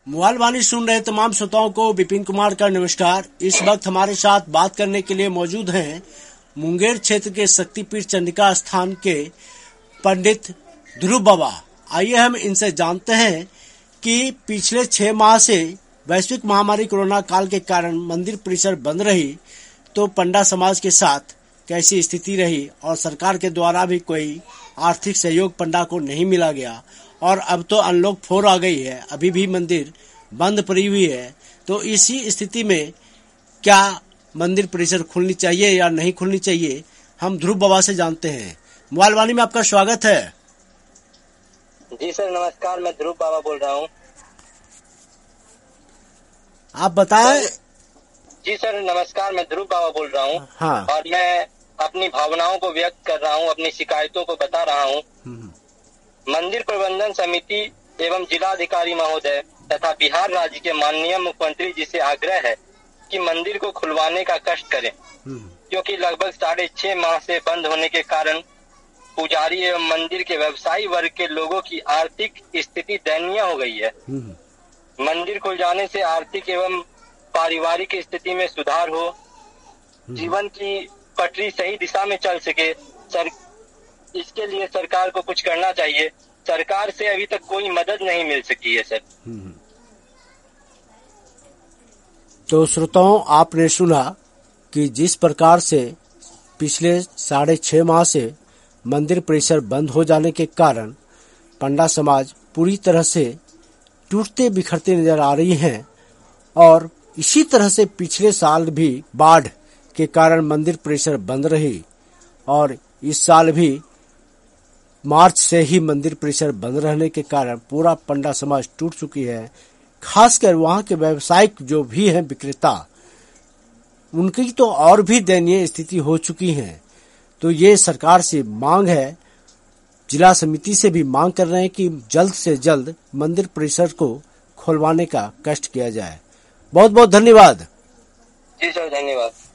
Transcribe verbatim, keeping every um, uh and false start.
Mobile वाणी सुन रहे तमाम श्रोताओं को विपिन कुमार का नमस्कार। इस वक्त हमारे साथ बात करने के लिए मौजूद हैं मुंगेर क्षेत्र के शक्तिपीठ चंडिका स्थान के पंडित ध्रुव बाबा। आइए हम इनसे जानते हैं कि पिछले छह माह से वैश्विक महामारी कोरोना काल के कारण मंदिर परिसर बंद रही तो पंडा समाज के साथ कैसी स्थिति रही और सरकार के द्वारा भी कोई आर्थिक सहयोग पंडा को नहीं मिला गया और अब तो अनलॉक फोर आ गई है, अभी भी मंदिर बंद पड़ी हुई है। तो इसी स्थिति में क्या मंदिर परिसर खुलनी चाहिए या नहीं खुलनी चाहिए, हम ध्रुव बाबा से जानते हैं। मोबाइल वाणी में आपका स्वागत है। जी सर नमस्कार, मैं ध्रुव बाबा बोल रहा हूँ। आप बताएं। जी सर नमस्कार, मैं ध्रुव बाबा बोल रहा हूँ। हाँ। और मैं अपनी भावनाओं को व्यक्त कर रहा हूँ, अपनी शिकायतों को बता रहा हूँ। मंदिर प्रबंधन समिति एवं जिलाधिकारी महोदय तथा बिहार राज्य के माननीय मुख्यमंत्री जी से आग्रह है कि मंदिर को खुलवाने का कष्ट करें, क्योंकि लगभग साढ़े छह माह से बंद होने के कारण पुजारी एवं मंदिर के व्यवसायी वर्ग के लोगों की आर्थिक स्थिति दयनीय हो गई है। मंदिर खुल जाने से आर्थिक एवं पारिवारिक स्थिति में सुधार हो, जीवन की पटरी सही दिशा में चल सके। सर इसके लिए सरकार को कुछ करना चाहिए। सरकार से अभी तक कोई मदद नहीं मिल सकी है सर। तो श्रोताओं, आपने सुना कि जिस प्रकार से पिछले साढ़े छह माह से मंदिर परिसर बंद हो जाने के कारण पंडा समाज पूरी तरह से टूटते बिखरते नजर आ रही हैं और इसी तरह से पिछले साल भी बाढ़ के कारण मंदिर परिसर बंद रही और इस साल भी मार्च से ही मंदिर परिसर बंद रहने के कारण पूरा पंडा समाज टूट चुकी है। खासकर वहां के व्यावसायिक जो भी हैं विक्रेता, उनकी तो और भी दयनीय स्थिति हो चुकी है। तो ये सरकार से मांग है, जिला समिति से भी मांग कर रहे हैं कि जल्द से जल्द मंदिर परिसर को खुलवाने का कष्ट किया जाए। बहुत बहुत धन्यवाद। जी सर धन्यवाद।